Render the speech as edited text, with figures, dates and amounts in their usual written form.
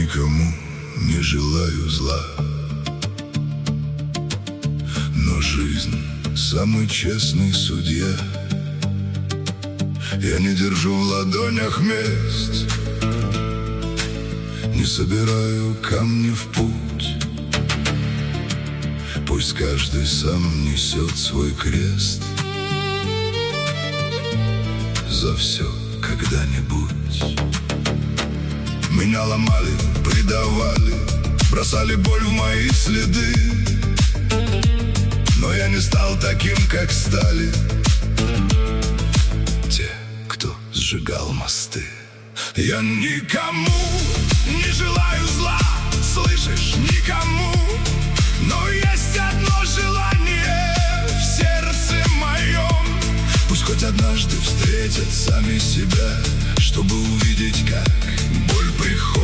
никому не желаю зла, но жизнь самый честный судья. Я не держу в ладонях мест, не собираю камни в путь. Пусть каждый сам несет свой крест за все когда-нибудь. Меня ломали, предавали, бросали боль в мои следы, но я не стал таким, как стали те, кто сжигал мосты. Я никому не желаю зла, слышишь, никому. Но есть одно желание в сердце моем: пусть хоть однажды встретят сами себя, чтобы увидеть, как боль приходит.